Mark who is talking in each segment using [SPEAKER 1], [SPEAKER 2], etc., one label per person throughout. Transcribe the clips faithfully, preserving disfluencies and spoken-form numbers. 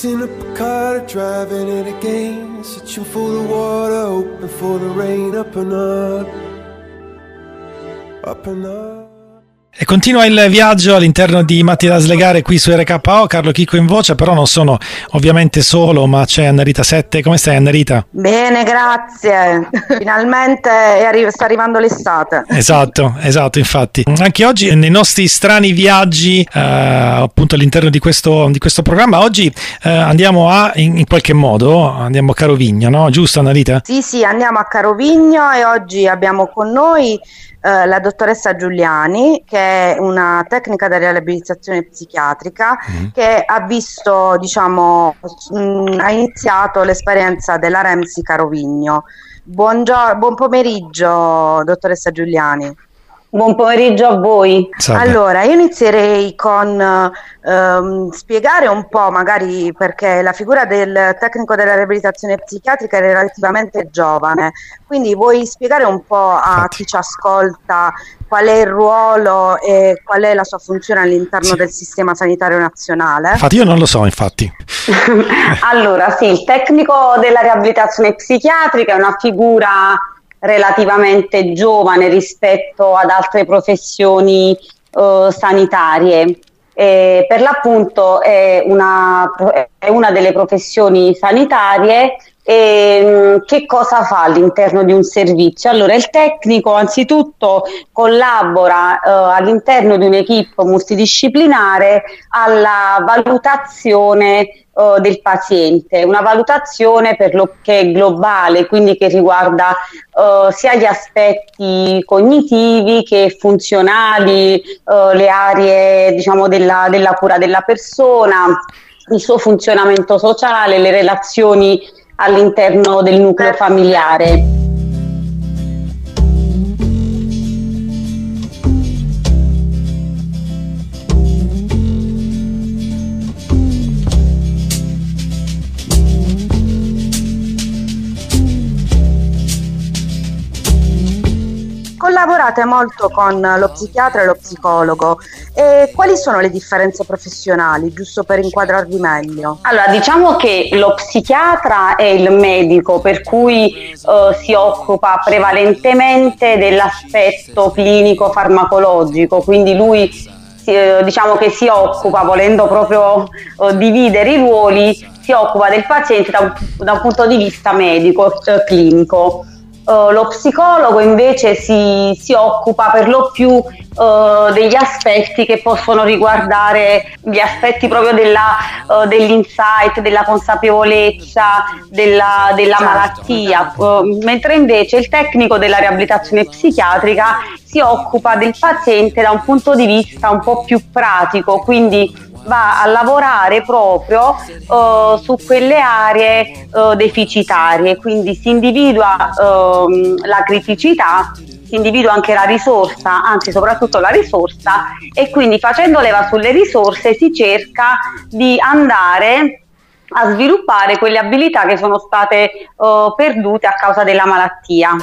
[SPEAKER 1] Fixing up a car, driving it again, searching for the water, hoping for the rain, up and up, up and up.
[SPEAKER 2] E continua il viaggio all'interno di Matti da slegare qui su R K O. Carlo Chicco in voce, però non sono ovviamente solo, ma c'è Annarita Sette. Come stai, Annarita?
[SPEAKER 3] Bene, grazie. Finalmente è arri- sta arrivando l'estate.
[SPEAKER 2] Esatto, esatto, infatti. Anche oggi nei nostri strani viaggi eh, appunto all'interno di questo, di questo programma, oggi eh, andiamo a, in, in qualche modo, andiamo a Carovigno, no? Giusto, Annarita?
[SPEAKER 3] Sì, sì, andiamo a Carovigno e oggi abbiamo con noi Uh, la dottoressa Giuliani, che è una tecnica di riabilitazione psichiatrica mm. che ha visto, diciamo, mh, ha iniziato l'esperienza della Remsi Carovigno. Buongio- buon pomeriggio, dottoressa Giuliani.
[SPEAKER 4] Buon pomeriggio a voi.
[SPEAKER 2] Salve.
[SPEAKER 3] Allora, io inizierei con ehm, spiegare un po', magari, perché la figura del tecnico della riabilitazione psichiatrica è relativamente giovane, quindi vuoi spiegare un po' a
[SPEAKER 2] Infatti.
[SPEAKER 3] chi ci ascolta qual è il ruolo e qual è la sua funzione all'interno
[SPEAKER 2] Sì.
[SPEAKER 3] del sistema sanitario nazionale?
[SPEAKER 2] Infatti io non lo so, infatti.
[SPEAKER 4] Allora, sì, il tecnico della riabilitazione psichiatrica è una figura relativamente giovane rispetto ad altre professioni eh, sanitarie. E per l'appunto è una, è una delle professioni sanitarie. E che cosa fa all'interno di un servizio? Allora, il tecnico anzitutto collabora eh, all'interno di un'equipe multidisciplinare alla valutazione Uh, del paziente, una valutazione per lo che è globale, quindi che riguarda uh, sia gli aspetti cognitivi che funzionali, uh, le aree, diciamo, della, della cura della persona, il suo funzionamento sociale, le relazioni all'interno del nucleo familiare.
[SPEAKER 3] Collaborate molto con lo psichiatra e lo psicologo. E quali sono le differenze professionali, giusto per inquadrarvi meglio?
[SPEAKER 4] Allora, diciamo che lo psichiatra è il medico, per cui eh, si occupa prevalentemente dell'aspetto clinico farmacologico, quindi lui eh, diciamo che si occupa, volendo proprio eh, dividere i ruoli, si occupa del paziente da un, da un punto di vista medico, eh, clinico. Uh, lo psicologo invece si, si occupa per lo più uh, degli aspetti che possono riguardare gli aspetti proprio della, uh, dell'insight, della consapevolezza, della, della
[SPEAKER 3] certo.
[SPEAKER 4] malattia, uh, mentre invece il tecnico della riabilitazione psichiatrica si occupa del paziente da un punto di vista un po' più pratico, quindi va a lavorare proprio uh, su quelle aree uh, deficitarie, quindi si individua uh, la criticità, si individua anche la risorsa, anzi soprattutto la risorsa, e quindi facendo leva sulle risorse si cerca di andare a sviluppare quelle abilità che sono state uh, perdute a causa della malattia.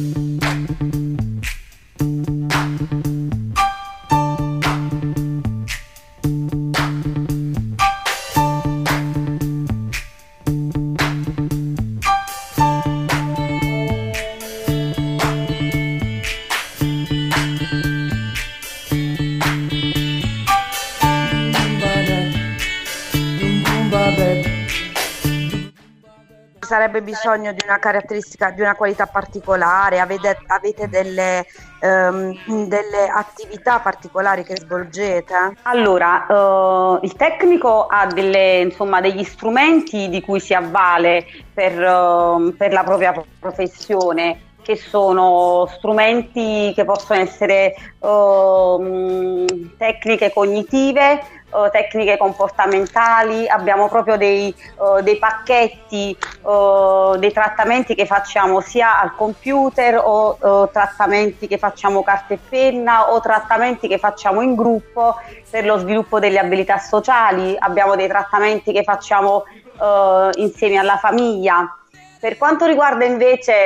[SPEAKER 3] Sarebbe bisogno di una caratteristica, di una qualità particolare? Avete, avete delle, um, delle attività particolari che svolgete?
[SPEAKER 4] Allora, uh, il tecnico ha delle, insomma, degli strumenti di cui si avvale per, uh, per la propria professione, che sono strumenti che possono essere uh, tecniche cognitive, Uh, tecniche comportamentali, abbiamo proprio dei, uh, dei pacchetti, uh, dei trattamenti che facciamo sia al computer o uh, trattamenti che facciamo carta e penna o trattamenti che facciamo in gruppo per lo sviluppo delle abilità sociali, abbiamo dei trattamenti che facciamo uh, insieme alla famiglia. Per quanto riguarda invece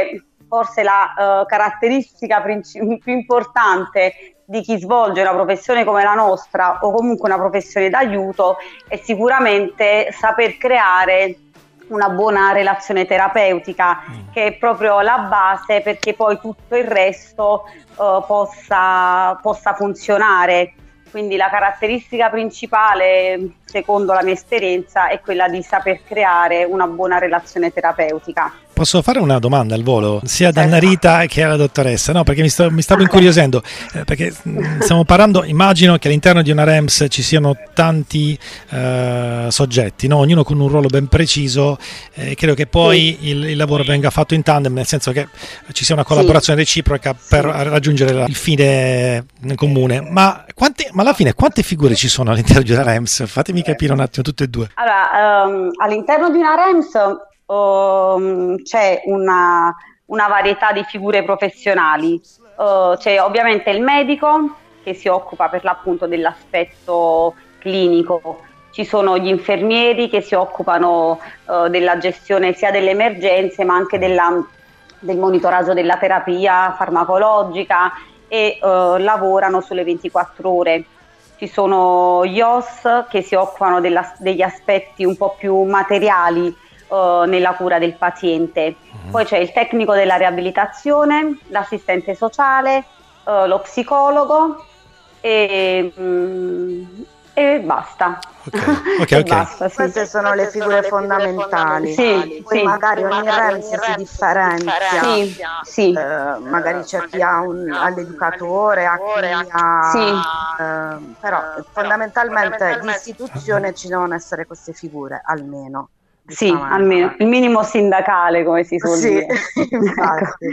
[SPEAKER 4] forse la uh, caratteristica princip- più importante di chi svolge una professione come la nostra o comunque una professione d'aiuto è sicuramente saper creare una buona relazione terapeutica, che è proprio la base perché poi tutto il resto uh, possa, possa funzionare. Quindi la caratteristica principale, secondo la mia esperienza, è quella di saper creare una buona relazione terapeutica.
[SPEAKER 2] Posso fare una domanda al volo, sia ad Anna Rita che alla dottoressa? No, perché mi, sto, mi stavo incuriosendo, eh, perché stiamo parlando, immagino che all'interno di una R E M S ci siano tanti eh, soggetti, no? Ognuno con un ruolo ben preciso, eh, credo che poi sì. il, il lavoro venga fatto in tandem, nel senso che ci sia una collaborazione sì. reciproca per sì. raggiungere la, il fine comune. Ma, quante, ma alla fine quante figure ci sono all'interno di una R E M S? Fatemi capire un attimo tutte e due.
[SPEAKER 4] Allora, um, all'interno di una R E M S Uh, c'è una, una varietà di figure professionali, uh, c'è ovviamente il medico che si occupa per l'appunto dell'aspetto clinico, ci sono gli infermieri che si occupano uh, della gestione sia delle emergenze ma anche della, del monitoraggio della terapia farmacologica e uh, lavorano sulle ventiquattro ore. Ci sono gli O S che si occupano della, degli aspetti un po' più materiali Uh, nella cura del paziente. Uh-huh. Poi c'è il tecnico della riabilitazione, l'assistente sociale, uh, lo psicologo e, mm, e basta.
[SPEAKER 2] Ok, ok, ok.
[SPEAKER 3] Basta, sì. Queste sono le figure fondamentali.
[SPEAKER 4] Sì,
[SPEAKER 3] poi
[SPEAKER 4] sì.
[SPEAKER 3] magari ogni R E M S si differenzia.
[SPEAKER 4] Sì, sì.
[SPEAKER 3] Uh, magari c'è chi ha un, all'educatore, a chi ha...
[SPEAKER 4] Sì.
[SPEAKER 3] Uh, però fondamentalmente l'istituzione ci devono essere queste figure, almeno.
[SPEAKER 4] Sì, almeno il minimo sindacale, come si suol
[SPEAKER 3] sì,
[SPEAKER 4] dire.
[SPEAKER 3] Infatti.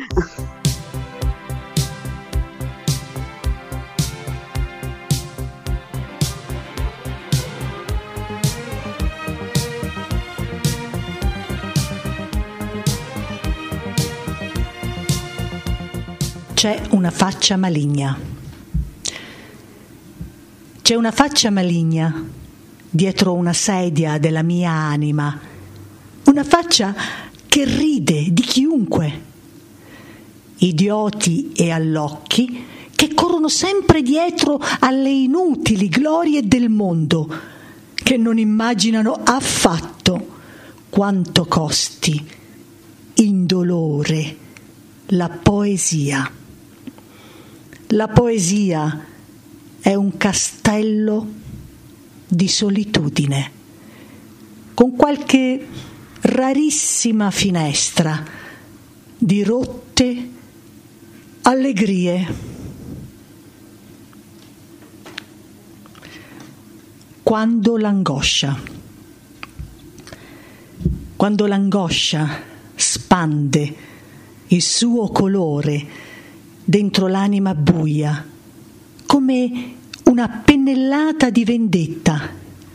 [SPEAKER 5] C'è una faccia maligna. C'è una faccia maligna dietro una sedia della mia anima. Una faccia che ride di chiunque, idioti e allocchi che corrono sempre dietro alle inutili glorie del mondo, che non immaginano affatto quanto costi indolore la poesia. La poesia è un castello di solitudine, con qualche rarissima finestra di rotte allegrie. Quando l'angoscia, quando l'angoscia spande il suo colore dentro l'anima buia, come una pennellata di vendetta,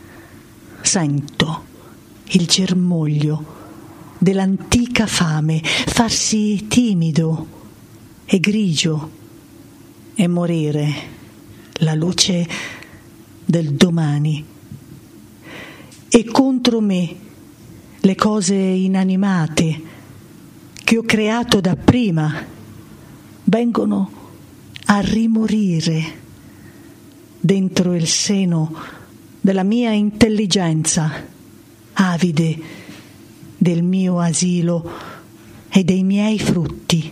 [SPEAKER 5] sento il germoglio dell'antica fame farsi timido e grigio e morire la luce del domani. E contro me le cose inanimate che ho creato dapprima vengono a rimorire dentro il seno della mia intelligenza, avide del mio asilo e dei miei frutti,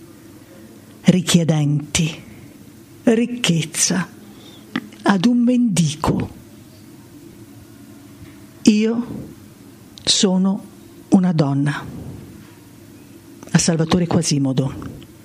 [SPEAKER 5] richiedenti ricchezza ad un mendico. Io sono una donna. A Salvatore Quasimodo.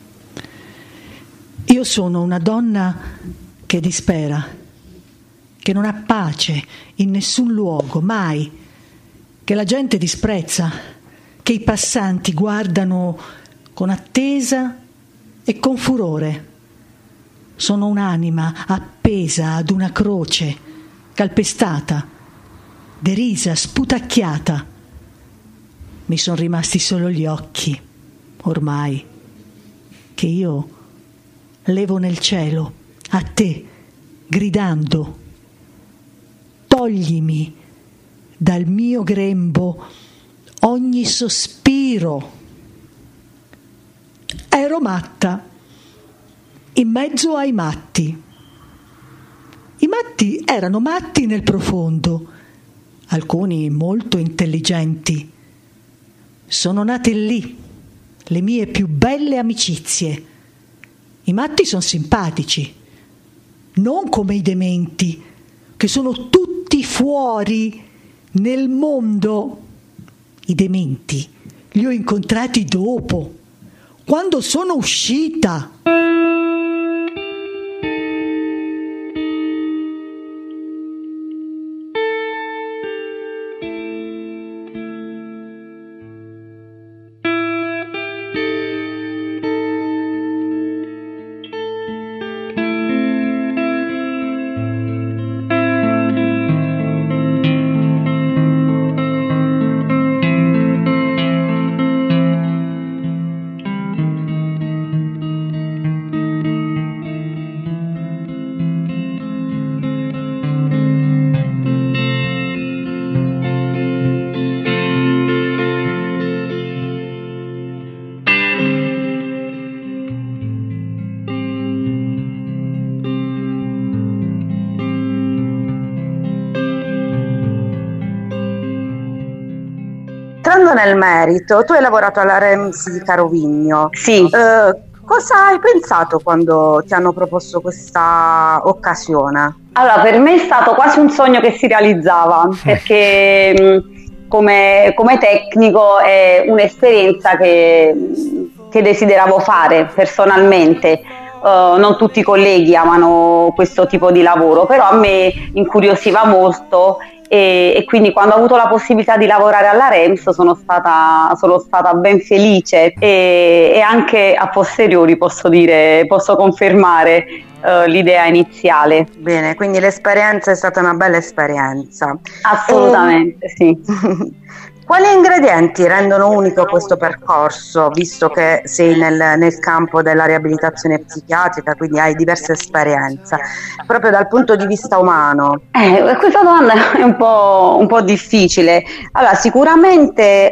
[SPEAKER 5] Io sono una donna che dispera, che non ha pace in nessun luogo, mai, che la gente disprezza, che i passanti guardano con attesa e con furore. Sono un'anima appesa ad una croce, calpestata, derisa, sputacchiata. Mi sono rimasti solo gli occhi, ormai, che io levo nel cielo, a te, gridando: toglimi dal mio grembo ogni sospiro, ero matta, in mezzo ai matti. I matti erano matti nel profondo, alcuni molto intelligenti. Sono nate lì le mie più belle amicizie. I matti sono simpatici, non come i dementi, che sono tutti fuori nel mondo. I dementi li ho incontrati dopo, quando sono uscita.
[SPEAKER 3] Entrando nel merito, tu hai lavorato alla REMS di Carovigno.
[SPEAKER 4] Sì.
[SPEAKER 3] Eh, cosa hai pensato quando ti hanno proposto questa occasione?
[SPEAKER 4] Allora, per me è stato quasi un sogno che si realizzava, perché mh, come, come tecnico è un'esperienza che, che desideravo fare personalmente. Uh, non tutti i colleghi amano questo tipo di lavoro, però a me incuriosiva molto. E, e quindi quando ho avuto la possibilità di lavorare alla REMS sono stata, sono stata ben felice e, e anche a posteriori posso dire, posso confermare uh, l'idea iniziale.
[SPEAKER 3] Bene, quindi l'esperienza è stata una bella esperienza.
[SPEAKER 4] Assolutamente, e... sì.
[SPEAKER 3] Quali ingredienti rendono unico questo percorso, visto che sei nel, nel campo della riabilitazione psichiatrica, quindi hai diverse esperienze, proprio dal punto di vista umano?
[SPEAKER 4] Eh, questa domanda è un po', un po' difficile. Allora, sicuramente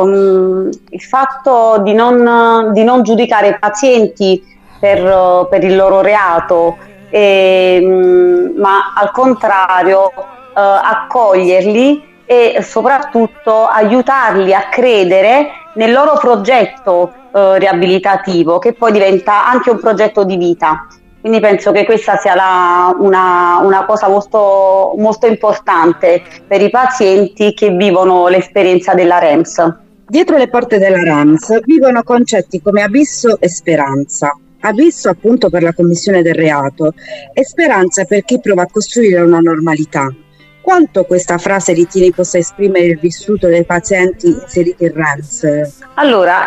[SPEAKER 4] um, il fatto di non, di non giudicare i pazienti per, per il loro reato, e, um, ma al contrario uh, accoglierli e soprattutto aiutarli a credere nel loro progetto eh, riabilitativo, che poi diventa anche un progetto di vita. Quindi penso che questa sia la, una, una cosa molto, molto importante per i pazienti che vivono l'esperienza della REMS.
[SPEAKER 3] Dietro le porte della REMS vivono concetti come abisso e speranza. Abisso appunto per la commissione del reato e speranza per chi prova a costruire una normalità. Quanto questa frase ritieni possa esprimere il vissuto dei pazienti inseriti in REMS?
[SPEAKER 4] Allora,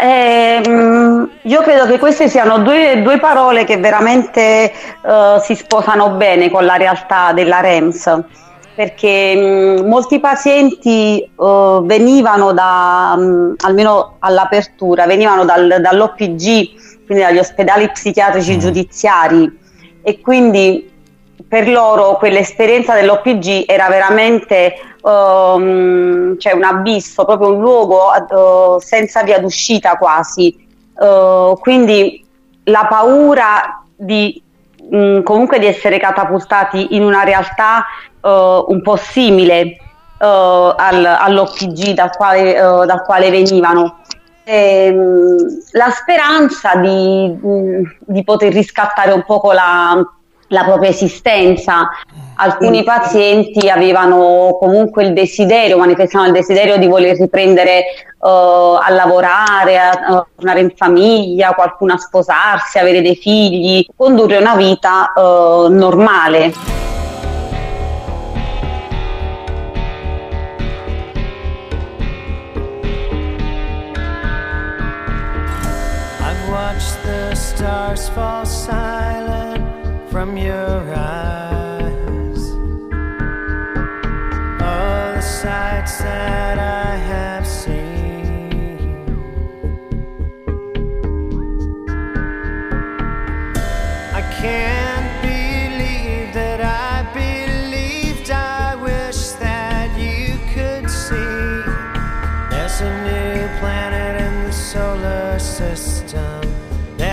[SPEAKER 4] ehm, io credo che queste siano due, due parole che veramente eh, si sposano bene con la realtà della REMS, perché mh, molti pazienti eh, venivano da, mh, almeno all'apertura, venivano dal, dall'O P G, quindi dagli ospedali psichiatrici giudiziari, e quindi per loro quell'esperienza dell'O P G era veramente um, cioè un abisso, proprio un luogo uh, senza via d'uscita quasi. Uh, quindi la paura di um, comunque di essere catapultati in una realtà uh, un po' simile uh, al, all'O P G dal quale, uh, dal quale venivano. E, um, la speranza di, um, di poter riscattare un poco la la propria esistenza. Alcuni pazienti avevano comunque il desiderio, manifestavano il desiderio di voler riprendere uh, a lavorare, a, a tornare in famiglia, qualcuno a sposarsi, avere dei figli, condurre una vita uh, normale.
[SPEAKER 1] I've watched the stars fall silent from your eyes, all the sights that I have seen. I can't believe that I believed. I wish that you could see there's a new planet in the solar system that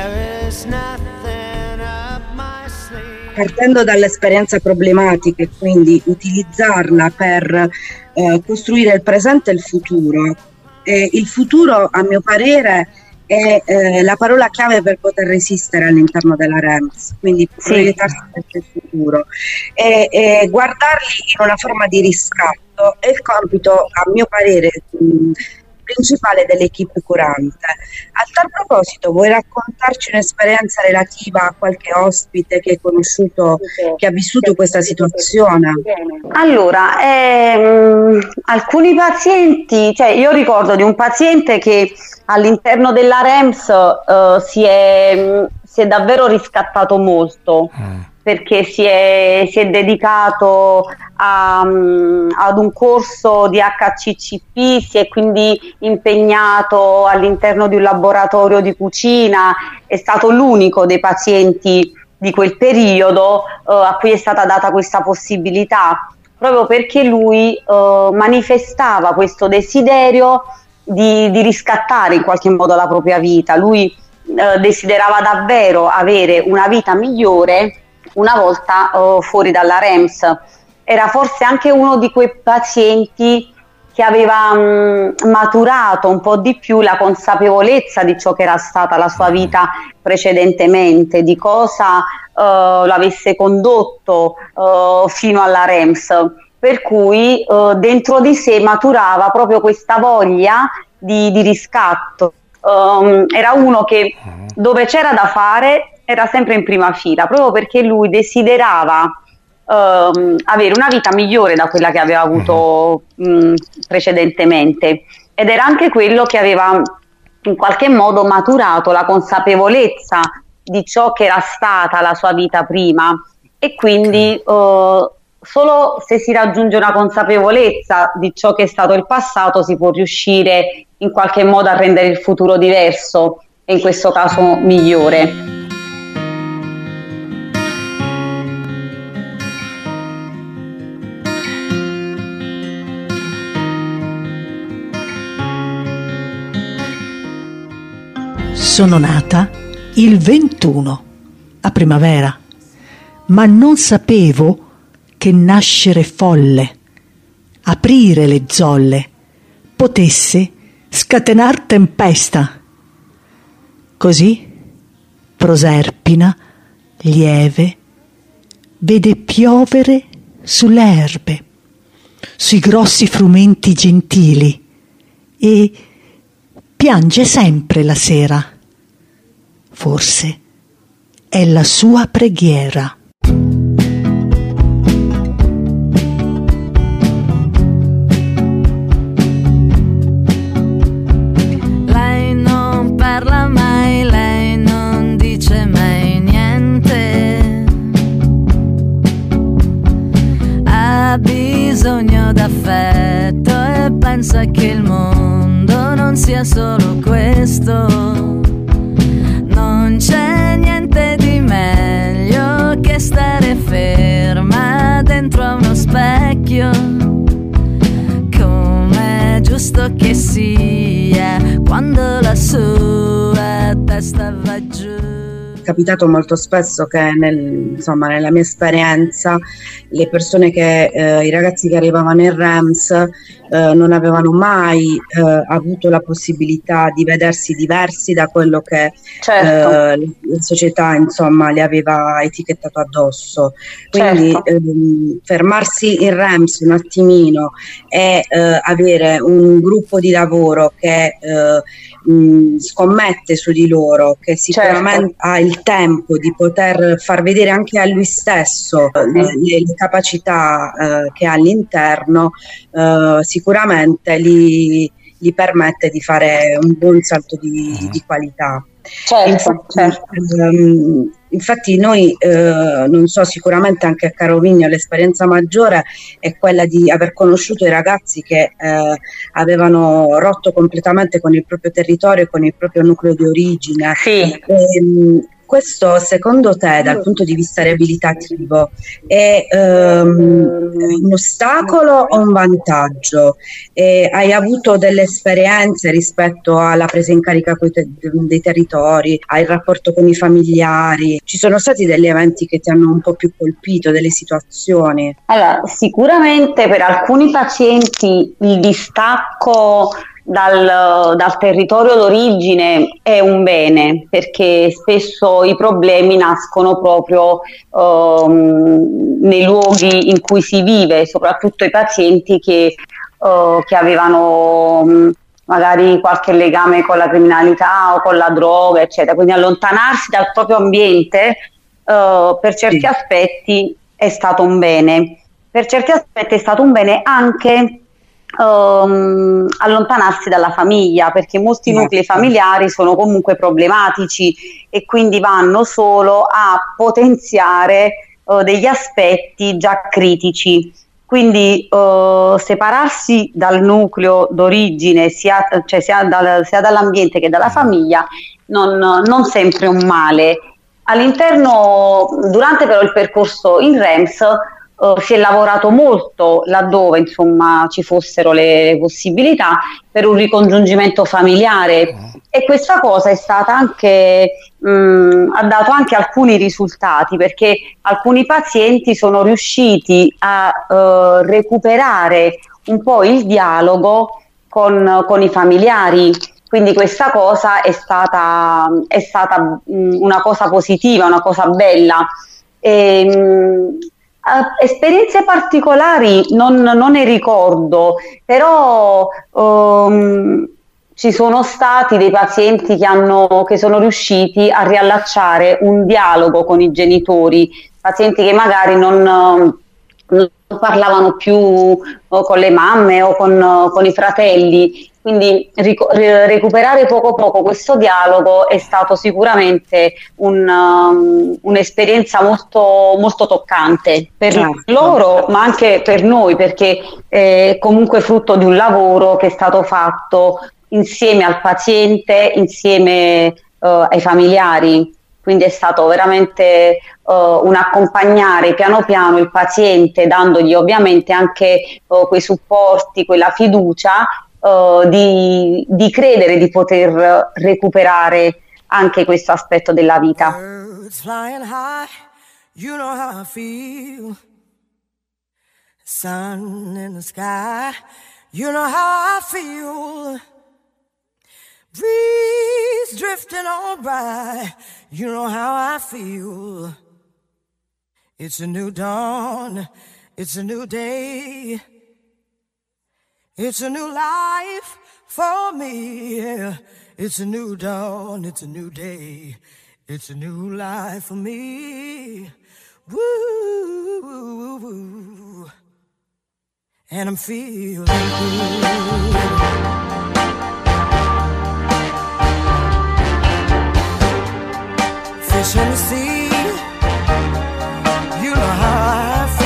[SPEAKER 3] partendo dall'esperienza problematica e quindi utilizzarla per eh, costruire il presente e il futuro. E il futuro, a mio parere, è eh, la parola chiave per poter resistere all'interno della R E M S, quindi
[SPEAKER 4] Sì.
[SPEAKER 3] proiettarsi verso il futuro e, e guardarli in una forma di riscatto è il compito, a mio parere, mh, principale dell'equipe curante. A tal proposito, vuoi raccontarci un'esperienza relativa a qualche ospite che hai conosciuto, che ha vissuto questa situazione?
[SPEAKER 4] Allora, ehm, alcuni pazienti, cioè io ricordo di un paziente che all'interno della R E M S eh, si, è, si è davvero riscattato molto, mm. perché si è, si è dedicato a, um, ad un corso di H C C P, si è quindi impegnato all'interno di un laboratorio di cucina, è stato l'unico dei pazienti di quel periodo uh, a cui è stata data questa possibilità, proprio perché lui uh, manifestava questo desiderio di, di riscattare in qualche modo la propria vita. Lui uh, desiderava davvero avere una vita migliore una volta uh, fuori dalla R E M S. Era forse anche uno di quei pazienti che aveva mh, maturato un po' di più la consapevolezza di ciò che era stata la sua vita precedentemente, di cosa uh, l'avesse condotto uh, fino alla R E M S, per cui uh, dentro di sé maturava proprio questa voglia di, di riscatto. Um, era uno che dove c'era da fare era sempre in prima fila, proprio perché lui desiderava Uh, avere una vita migliore da quella che aveva avuto uh-huh. mh, precedentemente, ed era anche quello che aveva in qualche modo maturato la consapevolezza di ciò che era stata la sua vita prima, e quindi uh, solo se si raggiunge una consapevolezza di ciò che è stato il passato si può riuscire in qualche modo a rendere il futuro diverso e in questo caso migliore.
[SPEAKER 5] Sono nata il ventuno, a primavera, ma non sapevo che nascere folle, aprire le zolle, potesse scatenar tempesta. Così Proserpina, lieve, vede piovere sulle erbe, sui grossi frumenti gentili, e piange sempre la sera. Forse è la sua preghiera.
[SPEAKER 6] Lei non parla mai, lei non dice mai niente. Ha bisogno d'affetto e pensa che il mondo non sia solo questo. Non c'è niente di meglio che stare ferma dentro a uno specchio, come giusto che sia, quando la sua testa va giù.
[SPEAKER 3] È capitato molto spesso che nel, insomma, nella mia esperienza le persone che eh, i ragazzi che arrivavano in R E M S eh, non avevano mai eh, avuto la possibilità di vedersi diversi da quello che certo. eh, la società, insomma, li aveva etichettato addosso. Quindi certo. ehm, fermarsi in R E M S un attimino e eh, avere un gruppo di lavoro che eh, mh, scommette su di loro, che sicuramente certo. ha il tempo di poter far vedere anche a lui stesso eh, le, le capacità eh, che ha all'interno, eh, sicuramente gli, gli permette di fare un buon salto di, di qualità.
[SPEAKER 4] Certo,
[SPEAKER 3] infatti,
[SPEAKER 4] certo.
[SPEAKER 3] Ehm, infatti noi, eh, non so, sicuramente anche a Carovigno l'esperienza maggiore è quella di aver conosciuto i ragazzi che eh, avevano rotto completamente con il proprio territorio e con il proprio nucleo di origine.
[SPEAKER 4] Sì.
[SPEAKER 3] E, questo secondo te dal punto di vista riabilitativo è ehm, un ostacolo o un vantaggio? E hai avuto delle esperienze rispetto alla presa in carica te- dei territori, al rapporto con i familiari? Ci sono stati degli eventi che ti hanno un po' più colpito, delle situazioni?
[SPEAKER 4] Allora, sicuramente per alcuni pazienti il distacco Dal, dal territorio d'origine è un bene, perché spesso i problemi nascono proprio um, nei luoghi in cui si vive, soprattutto i pazienti che, uh, che avevano um, magari qualche legame con la criminalità o con la droga, eccetera. Quindi allontanarsi dal proprio ambiente uh, per certi sì. aspetti è stato un bene. Per certi aspetti è stato un bene anche Um, allontanarsi dalla famiglia, perché molti nuclei familiari sono comunque problematici e quindi vanno solo a potenziare uh, degli aspetti già critici. Quindi uh, separarsi dal nucleo d'origine, sia, cioè sia, dal, sia dall'ambiente che dalla famiglia, non, non sempre è un male. All'interno, durante però il percorso in R E M S, Uh, si è lavorato molto laddove insomma ci fossero le possibilità per un ricongiungimento familiare, e questa cosa è stata anche mh, ha dato anche alcuni risultati, perché alcuni pazienti sono riusciti a uh, recuperare un po' il dialogo con, con i familiari. Quindi questa cosa è stata, è stata mh, una cosa positiva, una cosa bella. E, mh, Uh, esperienze particolari non, non ne ricordo, però um, ci sono stati dei pazienti che, hanno, che sono riusciti a riallacciare un dialogo con i genitori, pazienti che magari non, non parlavano più uh, con le mamme o con, uh, con i fratelli. Quindi ric- recuperare poco poco questo dialogo è stato sicuramente un, um, un'esperienza molto, molto toccante per certo. loro, ma anche per noi, perché è comunque frutto di un lavoro che è stato fatto insieme al paziente, insieme uh, ai familiari. Quindi è stato veramente uh, un accompagnare piano piano il paziente, dandogli ovviamente anche uh, quei supporti, quella fiducia, Uh, di, di credere di poter recuperare anche questo aspetto della vita.
[SPEAKER 1] Birds flying high, you know how I feel. Sun in the sky, you know how I feel. Breeze drifting on by, you know how I feel. It's a new dawn, it's a new day. It's a new life for me, yeah. It's a new dawn, it's a new day. It's a new life for me. Woo, woo, woo. And I'm feeling good. Fish in the sea, you know how I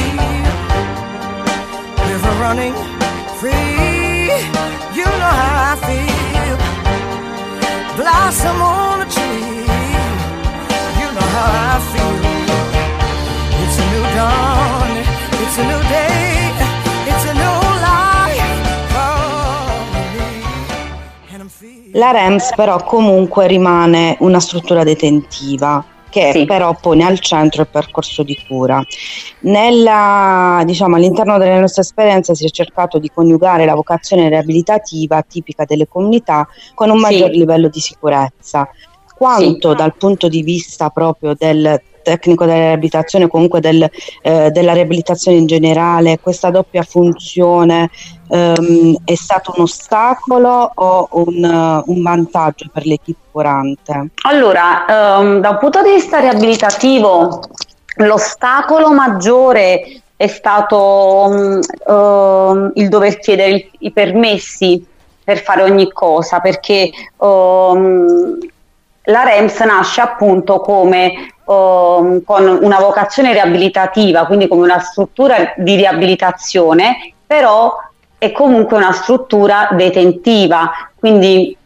[SPEAKER 1] feel. River running free, you know how I feel. Blossom on a tree, you know how I feel. It's a new dawn, it's a new day, it's a new life for me. And I'm feeling.
[SPEAKER 3] La R E M S però comunque rimane una struttura detentiva, che sì. però pone al centro il percorso di cura. Nella, diciamo, all'interno delle nostre esperienze si è cercato di coniugare la vocazione riabilitativa tipica delle comunità con un maggior sì. livello di sicurezza. Quanto sì. dal punto di vista proprio del tecnico della riabilitazione, comunque del, eh, della riabilitazione in generale, questa doppia funzione ehm, è stato un ostacolo o un, uh, un vantaggio per l'equipe curante?
[SPEAKER 4] Allora, um, da un punto di vista riabilitativo, l'ostacolo maggiore è stato um, uh, il dover chiedere il, i permessi per fare ogni cosa, perché um, la R E M S nasce appunto come um, con una vocazione riabilitativa, quindi come una struttura di riabilitazione, però è comunque una struttura detentiva, quindi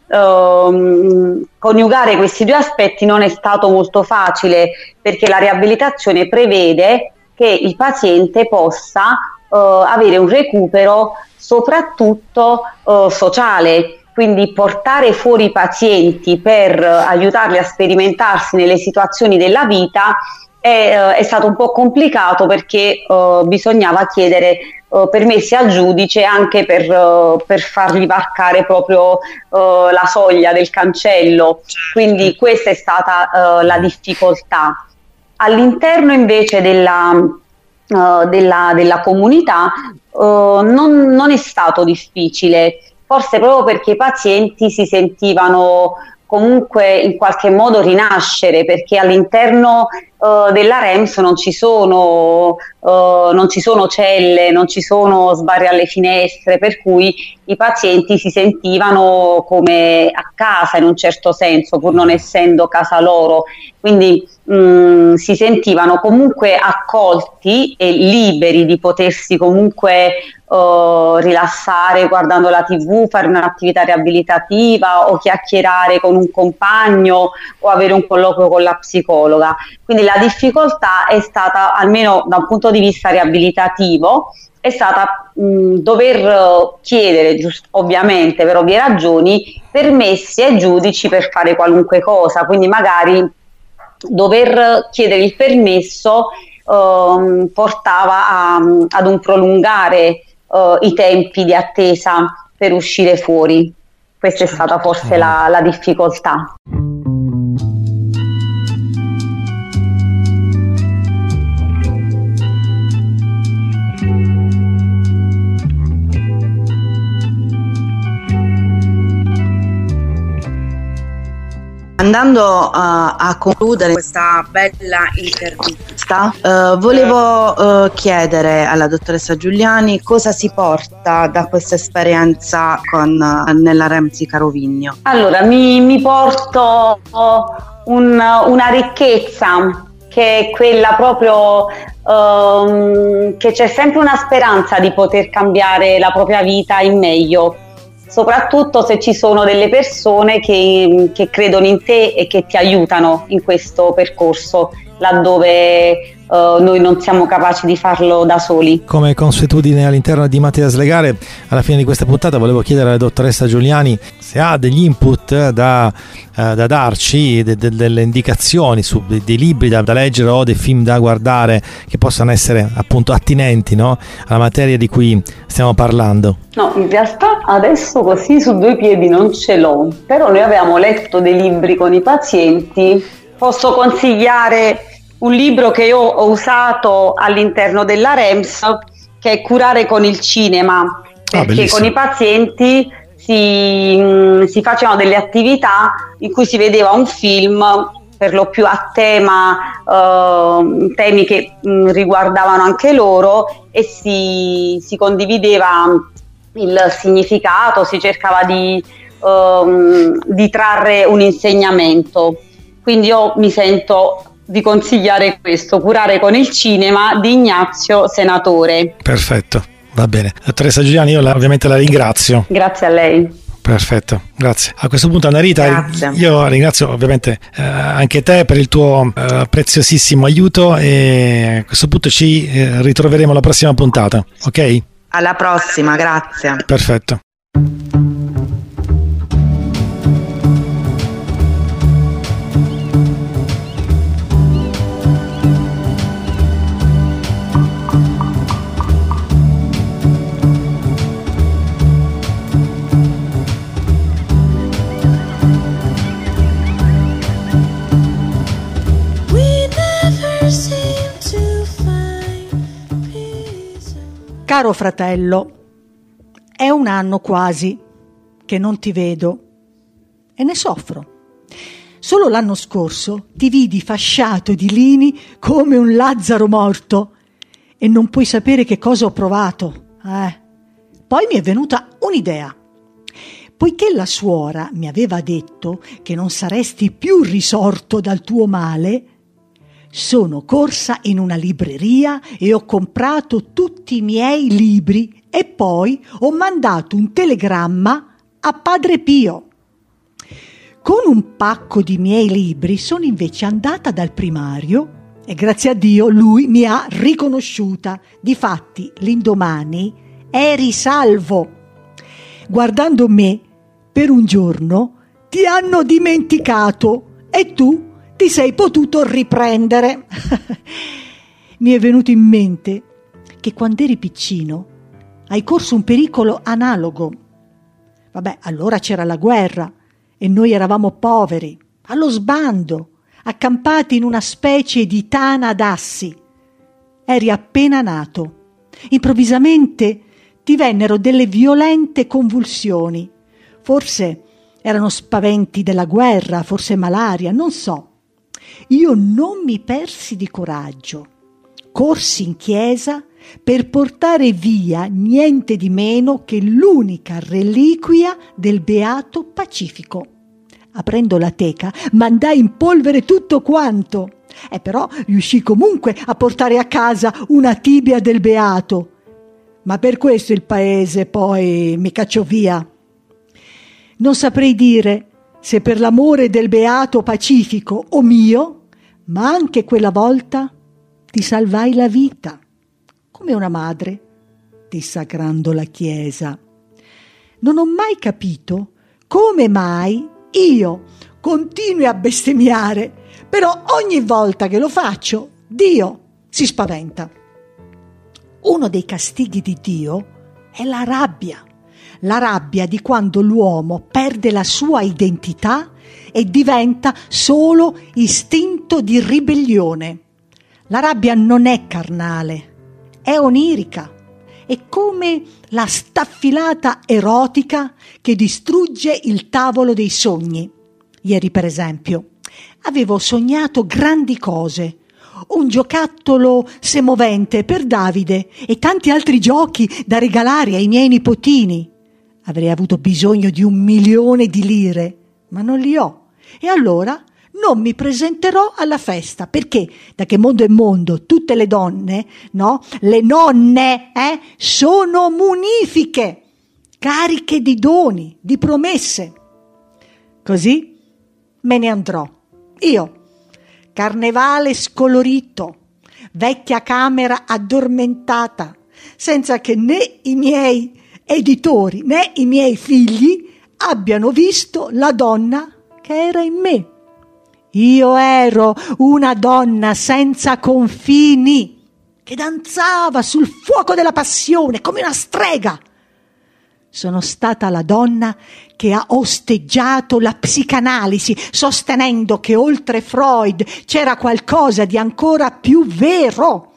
[SPEAKER 4] ehm, coniugare questi due aspetti non è stato molto facile, perché la riabilitazione prevede che il paziente possa eh, avere un recupero soprattutto eh, sociale, quindi portare fuori i pazienti per aiutarli a sperimentarsi nelle situazioni della vita è, è stato un po' complicato, perché uh, bisognava chiedere uh, permessi al giudice anche per, uh, per fargli varcare proprio uh, la soglia del cancello, quindi questa è stata uh, la difficoltà. All'interno invece della, uh, della, della comunità uh, non, non è stato difficile, forse proprio perché i pazienti si sentivano comunque in qualche modo rinascere, perché all'interno uh, della R E M S non ci sono uh, non ci sono celle, non ci sono sbarri alle finestre, per cui i pazienti si sentivano come a casa in un certo senso, pur non essendo casa loro, quindi mh, si sentivano comunque accolti e liberi di potersi comunque Uh, rilassare guardando la tivù, fare un'attività riabilitativa o chiacchierare con un compagno o avere un colloquio con la psicologa. Quindi la difficoltà è stata, almeno da un punto di vista riabilitativo, è stata mh, dover chiedere, giust- ovviamente per ovvie ragioni, permessi ai giudici per fare qualunque cosa, quindi magari dover chiedere il permesso uh, portava a, ad un prolungare Uh, i tempi di attesa per uscire fuori. Questa è stata forse la, la difficoltà.
[SPEAKER 3] Andando uh, a concludere questa bella intervista, uh, volevo uh, chiedere alla dottoressa Giuliani cosa si porta da questa esperienza con, uh, nella R E M S di Carovigno.
[SPEAKER 4] Allora, mi, mi porto un, una ricchezza che è quella proprio um, che c'è sempre una speranza di poter cambiare la propria vita in meglio, soprattutto se ci sono delle persone che, che credono in te e che ti aiutano in questo percorso, laddove uh, noi non siamo capaci di farlo da soli.
[SPEAKER 2] Come consuetudine all'interno di Materia Slegare, alla fine di questa puntata volevo chiedere alla dottoressa Giuliani se ha degli input da, uh, da darci, de, de, delle indicazioni su dei, dei libri da, da leggere o dei film da guardare che possano essere appunto attinenti, no, alla materia di cui stiamo parlando.
[SPEAKER 4] No, in realtà adesso così su due piedi non ce l'ho, però noi avevamo letto dei libri con i pazienti. Posso consigliare un libro che io ho usato all'interno della R E M S, che è Curare con il cinema, perché ah, con i pazienti si, si facevano delle attività in cui si vedeva un film per lo più a tema, eh, temi che mh, riguardavano anche loro, e si, si condivideva il significato, si cercava di, um, di trarre un insegnamento. Quindi io mi sento di consigliare questo, Curare con il cinema, di Ignazio Senatore.
[SPEAKER 2] Perfetto, va bene. Dottoressa Giuliani, io la, ovviamente la ringrazio.
[SPEAKER 4] Grazie a lei.
[SPEAKER 2] Perfetto, grazie. A questo punto, Annarita,
[SPEAKER 3] grazie.
[SPEAKER 2] Io ringrazio ovviamente eh, anche te per il tuo eh, preziosissimo aiuto, e a questo punto ci eh, ritroveremo alla prossima puntata, ok?
[SPEAKER 3] Alla prossima, grazie.
[SPEAKER 2] Perfetto.
[SPEAKER 5] Caro fratello, è un anno quasi che non ti vedo e ne soffro. Solo l'anno scorso ti vidi fasciato di lini come un Lazzaro morto e non puoi sapere che cosa ho provato. Eh. Poi mi è venuta un'idea. Poiché la suora mi aveva detto che non saresti più risorto dal tuo male, sono corsa in una libreria e ho comprato tutti i miei libri e poi ho mandato un telegramma a Padre Pio. Con un pacco di miei libri sono invece andata dal primario e grazie a Dio lui mi ha riconosciuta. Difatti, l'indomani eri salvo. Guardando me, per un giorno ti hanno dimenticato e tu ti sei potuto riprendere. Mi è venuto in mente che quando eri piccino hai corso un pericolo analogo. Vabbè, allora c'era la guerra e noi eravamo poveri, allo sbando, accampati in una specie di tana ad assi. Eri appena nato. Improvvisamente ti vennero delle violente convulsioni. Forse erano spaventi della guerra, forse malaria, non so. Io non mi persi di coraggio. Corsi in chiesa per portare via niente di meno che l'unica reliquia del Beato Pacifico. Aprendo la teca, mandai in polvere tutto quanto. E però riuscì comunque a portare a casa una tibia del Beato. Ma per questo il paese poi mi cacciò via. Non saprei dire se per l'amore del Beato Pacifico o mio, ma anche quella volta ti salvai la vita, come una madre, dissacrando la chiesa. Non ho mai capito come mai io continui a bestemmiare, però ogni volta che lo faccio, Dio si spaventa. Uno dei castighi di Dio è la rabbia. La rabbia di quando l'uomo perde la sua identità e diventa solo istinto di ribellione. La rabbia non è carnale, è onirica. È come la staffilata erotica che distrugge il tavolo dei sogni. Ieri, per esempio, avevo sognato grandi cose. Un giocattolo semovente per Davide e tanti altri giochi da regalare ai miei nipotini. Avrei avuto bisogno di un milione di lire, ma non li ho. E allora non mi presenterò alla festa, perché da che mondo è mondo tutte le donne, no? Le nonne, eh, sono munifiche, cariche di doni, di promesse. Così me ne andrò. Io, carnevale scolorito, vecchia camera addormentata, senza che né i miei editori né i miei figli abbiano visto la donna che era in me. Io ero una donna senza confini, che danzava sul fuoco della passione come una strega. Sono stata la donna che ha osteggiato la psicanalisi, sostenendo che oltre Freud c'era qualcosa di ancora più vero.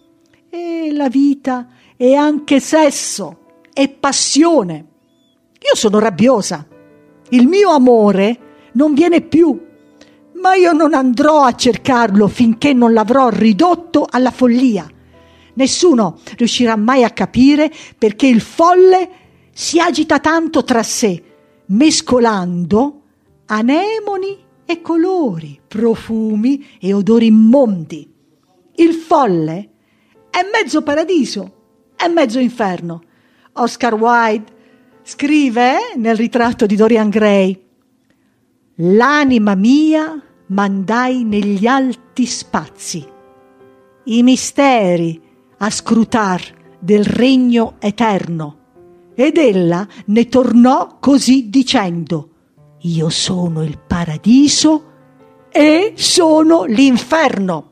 [SPEAKER 5] E la vita è anche sesso e passione. Io sono rabbiosa. Il mio amore non viene più, ma io non andrò a cercarlo finché non l'avrò ridotto alla follia. Nessuno riuscirà mai a capire perché il folle si agita tanto tra sé, mescolando anemoni e colori, profumi e odori immondi. Il folle è mezzo paradiso, è mezzo inferno. Oscar Wilde scrive eh, nel ritratto di Dorian Gray: l'anima mia mandai negli alti spazi, i misteri a scrutar del regno eterno, ed ella ne tornò così dicendo: io sono il paradiso e sono l'inferno.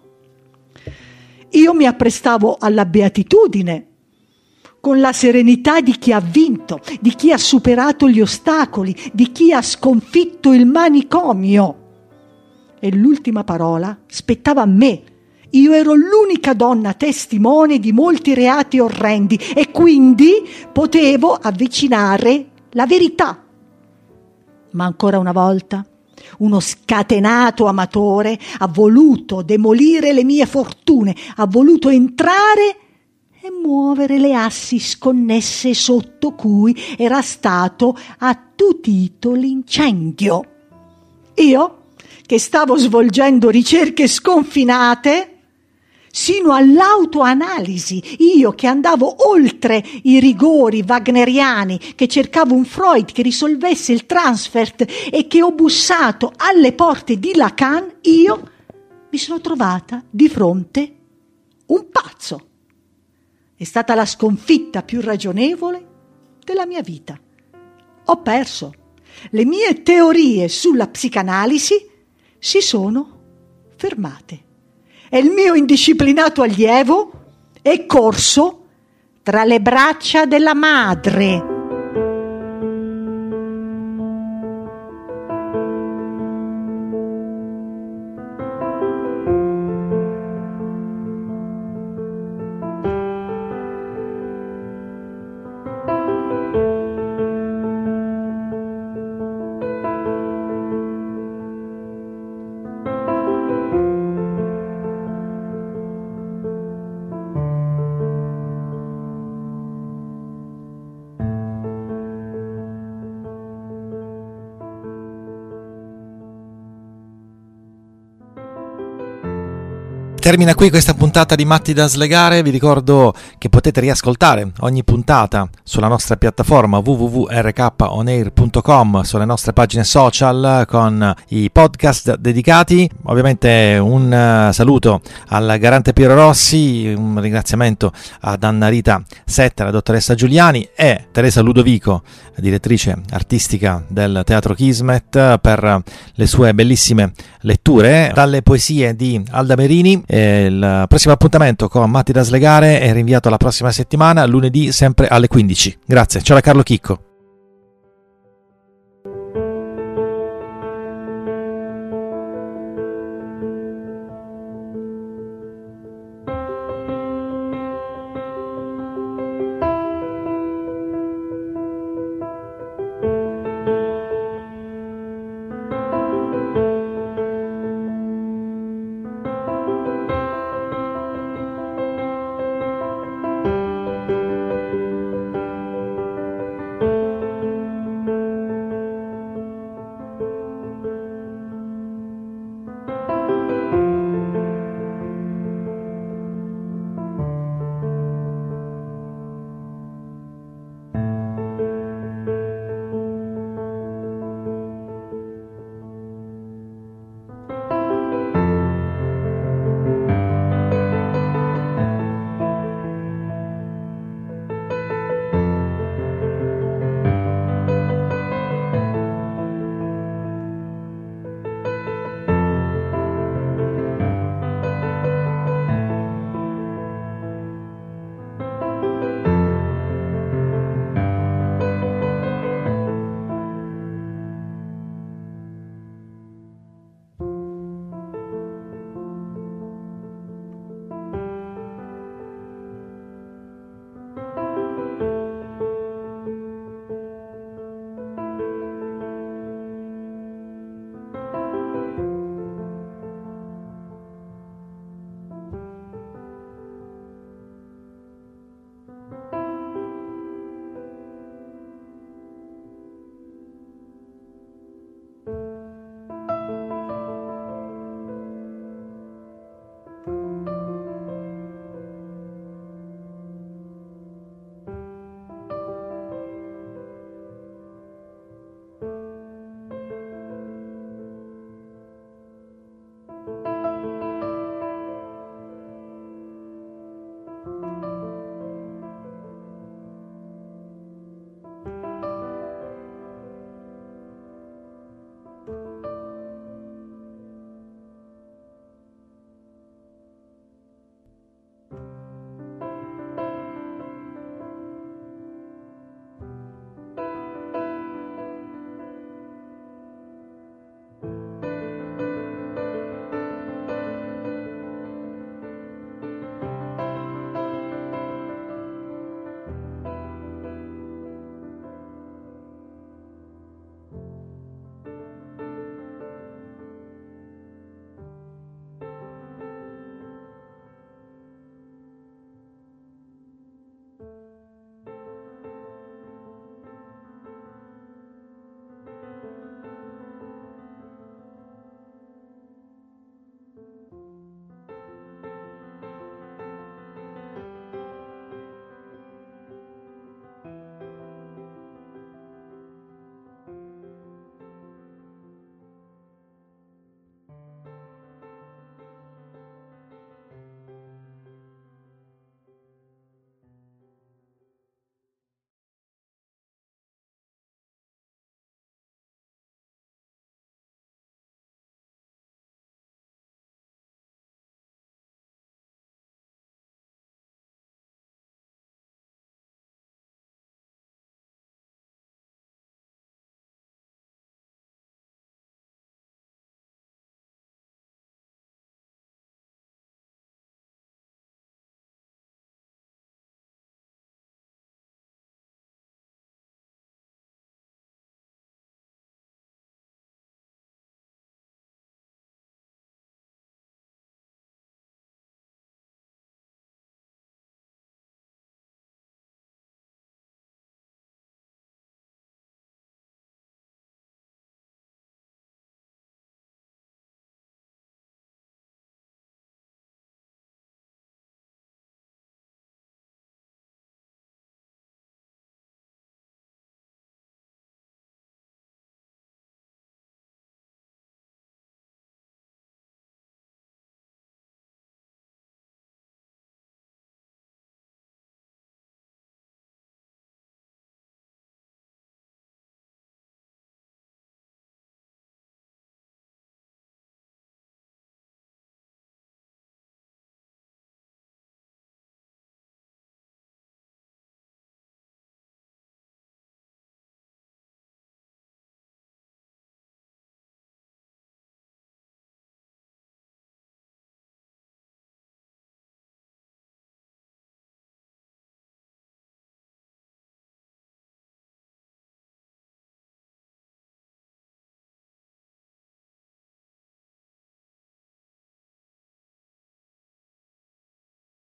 [SPEAKER 5] Io mi apprestavo alla beatitudine con la serenità di chi ha vinto, di chi ha superato gli ostacoli, di chi ha sconfitto il manicomio. E l'ultima parola spettava a me. Io ero l'unica donna testimone di molti reati orrendi e quindi potevo avvicinare la verità. Ma ancora una volta uno scatenato amatore ha voluto demolire le mie fortune, ha voluto entrare e muovere le assi sconnesse sotto cui era stato attutito l'incendio. Io, che stavo svolgendo ricerche sconfinate, sino all'autoanalisi, io che andavo oltre i rigori wagneriani, che cercavo un Freud che risolvesse il transfert e che ho bussato alle porte di Lacan, io mi sono trovata di fronte un pazzo. È stata la sconfitta più ragionevole della mia vita. Ho perso. Le mie teorie sulla psicanalisi si sono fermate e il mio indisciplinato allievo è corso tra le braccia della madre.
[SPEAKER 7] Termina qui questa puntata di Matti da Slegare. Vi ricordo che potete riascoltare ogni puntata sulla nostra piattaforma w w w punto r k on air punto com, sulle nostre pagine social con i podcast dedicati. Ovviamente un saluto al garante Piero Rossi, un ringraziamento ad Anna Rita Setta, la dottoressa Giuliani, e Teresa Ludovico, direttrice artistica del Teatro Kismet, per le sue bellissime letture dalle poesie di Alda Merini. Il prossimo appuntamento con Matti da Slegare è rinviato alla prossima settimana, lunedì sempre alle quindici. Grazie, ciao da Carlo Chicco.